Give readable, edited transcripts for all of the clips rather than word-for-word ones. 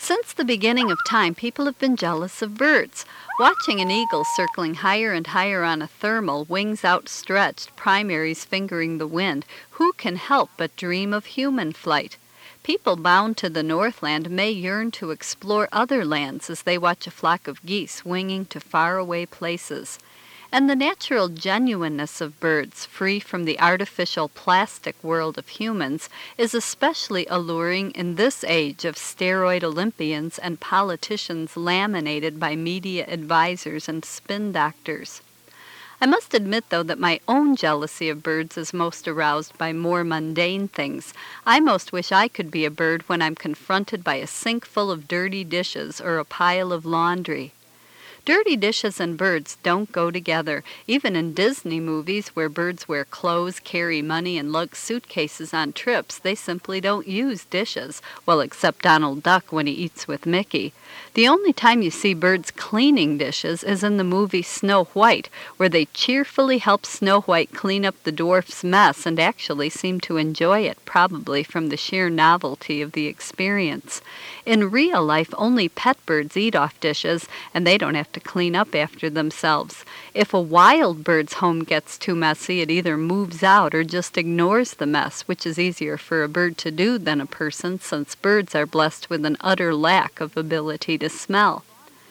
Since the beginning of time, people have been jealous of birds. Watching an eagle circling higher and higher on a thermal, wings outstretched, primaries fingering the wind, who can help but dream of human flight? People bound to the Northland may yearn to explore other lands as they watch a flock of geese winging to faraway places. And the natural genuineness of birds, free from the artificial plastic world of humans, is especially alluring in this age of steroid Olympians and politicians laminated by media advisors and spin doctors. I must admit, though, that my own jealousy of birds is most aroused by more mundane things. I most wish I could be a bird when I'm confronted by a sink full of dirty dishes or a pile of laundry. Dirty dishes and birds don't go together. Even in Disney movies where birds wear clothes, carry money, and lug suitcases on trips, they simply don't use dishes. Well, except Donald Duck when he eats with Mickey. The only time you see birds cleaning dishes is in the movie Snow White, where they cheerfully help Snow White clean up the dwarf's mess and actually seem to enjoy it, probably from the sheer novelty of the experience. In real life, only pet birds eat off dishes, and they don't have to clean up after themselves. If a wild bird's home gets too messy, it either moves out or just ignores the mess, which is easier for a bird to do than a person, since birds are blessed with an utter lack of ability to smell.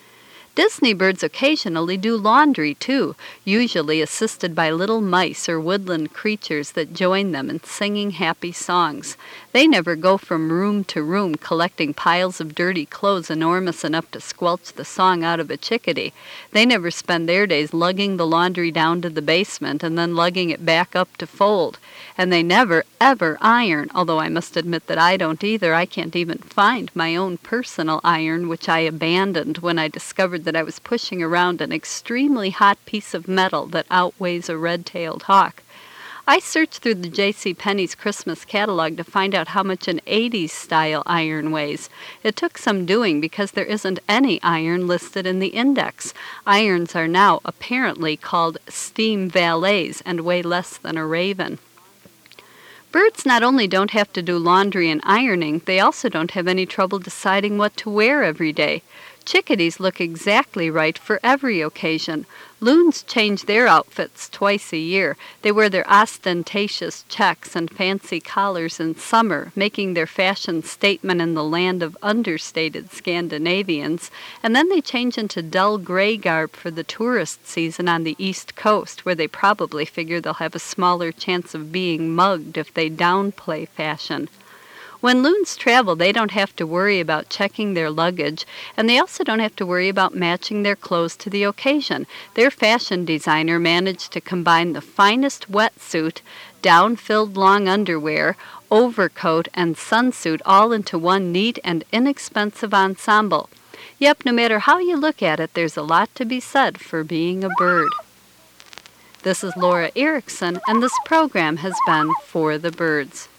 Disney birds occasionally do laundry, too, usually assisted by little mice or woodland creatures that join them in singing happy songs. They never go from room to room collecting piles of dirty clothes enormous enough to squelch the song out of a chickadee. They never spend their days lugging the laundry down to the basement and then lugging it back up to fold. And they never, ever iron, although I must admit that I don't either. I can't even find my own personal iron, which I abandoned when I discovered that I was pushing around an extremely hot piece of metal that outweighs a red-tailed hawk. I searched through the J.C. Penney's Christmas catalog to find out how much an 80s-style iron weighs. It took some doing because there isn't any iron listed in the index. Irons are now apparently called steam valets and weigh less than a raven. Birds not only don't have to do laundry and ironing, they also don't have any trouble deciding what to wear every day. Chickadees look exactly right for every occasion. Loons change their outfits twice a year. They wear their ostentatious checks and fancy collars in summer, making their fashion statement in the land of understated Scandinavians, and then they change into dull gray garb for the tourist season on the East Coast, where they probably figure they'll have a smaller chance of being mugged if they downplay fashion. When loons travel, they don't have to worry about checking their luggage, and they also don't have to worry about matching their clothes to the occasion. Their fashion designer managed to combine the finest wetsuit, down-filled long underwear, overcoat, and sunsuit all into one neat and inexpensive ensemble. Yep, no matter how you look at it, there's a lot to be said for being a bird. This is Laura Erickson, and this program has been For the Birds.